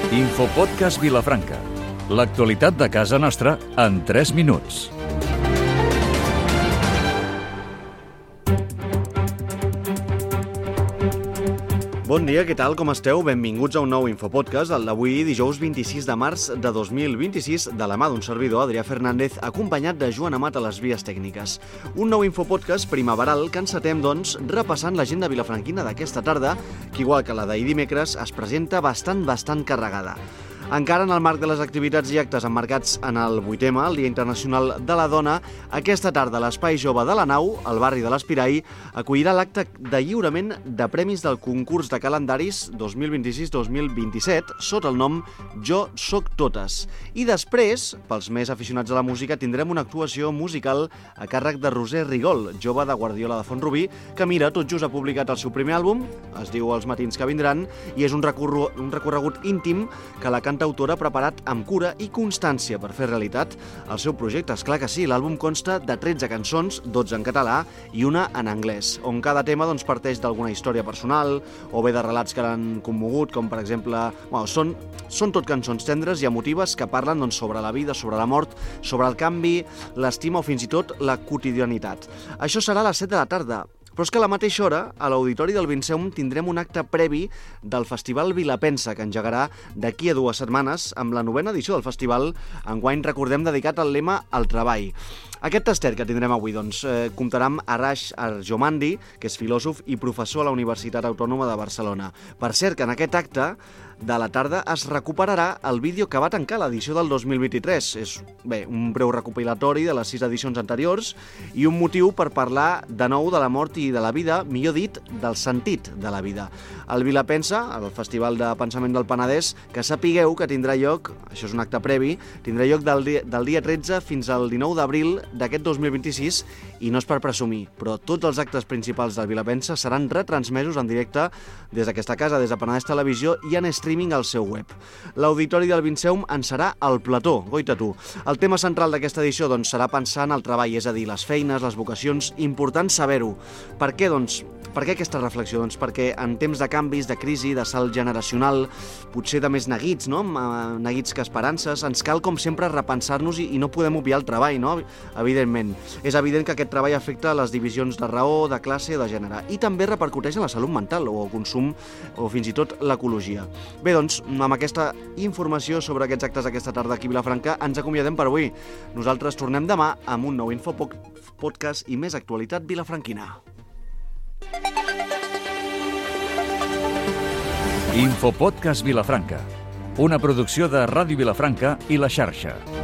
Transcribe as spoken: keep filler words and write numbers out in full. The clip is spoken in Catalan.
Infopodcast Vilafranca. L'actualitat de casa nostra en tres minuts. Bon dia, què tal, com esteu? Benvinguts a un nou Infopodcast, el d'avui dijous vint-i-sis de març de dos mil vint-i-sis, de la mà d'un servidor, Adrià Fernández, acompanyat de Joan Amat a les vies tècniques. Un nou Infopodcast primaveral que encetem, doncs, repassant l'agenda vilafranquina d'aquesta tarda, que igual que la d'ahir dimecres, es presenta bastant, bastant carregada. Encara en el marc de les activitats i actes emmarcats en el vuitè, el Dia Internacional de la Dona, aquesta tarda l'Espai Jove de la Nau, al barri de l'Espirai, acollirà l'acte de lliurament de premis del concurs de calendaris dos mil vint-i-sis dos mil vint-i-set sota el nom Jo Soc Totes. I després, pels més aficionats a la música, tindrem una actuació musical a càrrec de Roser Rigol, jove de Guardiola de Font-rubí, que mira, tot just ha publicat el seu primer àlbum, es diu Els matins que vindran, i és un, recorre un recorregut íntim que la cantautora ha preparat amb cura i constància per fer realitat el seu projecte. És clar que sí, l'àlbum consta de tretze cançons, dotze en català i una en anglès, on cada tema doncs, parteix d'alguna història personal o bé de relats que l'han commogut, com per exemple... Bueno, són, són tot cançons tendres i emotives que parlen doncs, sobre la vida, sobre la mort, sobre el canvi, l'estima o fins i tot la quotidianitat. Això serà a les set de la tarda. Però és que a la mateixa hora, a l'Auditori del Vinceum, tindrem un acte previ del Festival Vilapensa, que engegarà d'aquí a dues setmanes, amb la novena edició del festival, enguany, recordem, dedicat al lema al treball. Aquest tastet que tindrem avui, doncs, eh, comptarà amb Arash Arjomandi, que és filòsof i professor a la Universitat Autònoma de Barcelona. Per cert, que en aquest acte de la tarda es recuperarà el vídeo que va tancar l'edició del dos mil vint-i-tres. És, bé, un breu recopilatori de les sis edicions anteriors i un motiu per parlar de nou de la mort i de la vida, millor dit, del sentit de la vida. El Vilapensa, el Festival de Pensament del Penedès, que sapigueu que tindrà lloc, això és un acte previ, tindrà lloc del dia, del dia tretze fins al dinou d'abril d'aquest dos mil vint-i-sis, i no és per presumir, però tots els actes principals del Vilapensa seran retransmesos en directe des d'aquesta casa, des de Penedès Televisió i en streaming al seu web. L'Auditori del Vinceum en serà el plató, goita tu. El tema central d'aquesta edició doncs, serà pensar en el treball, és a dir, les feines, les vocacions, important saber-ho. Per què, doncs? Per què aquesta reflexió? Doncs perquè en temps de canvis, de crisi, de salt generacional, potser de més neguits, no? Neguits que esperances, ens cal, com sempre, repensar-nos i, i no podem obviar el treball, no? Evidentment. És evident que aquest treball afecta les divisions de raó, de classe i de gènere, i també repercuteix en la salut mental o el consum o fins i tot l'ecologia. Bé, doncs, amb aquesta informació sobre aquests actes d'aquesta tarda aquí a Vilafranca, ens acomiadem per avui. Nosaltres tornem demà amb un nou Infopodcast i més actualitat vilafranquina. Infopodcast Vilafranca, una producció de Ràdio Vilafranca i La Xarxa.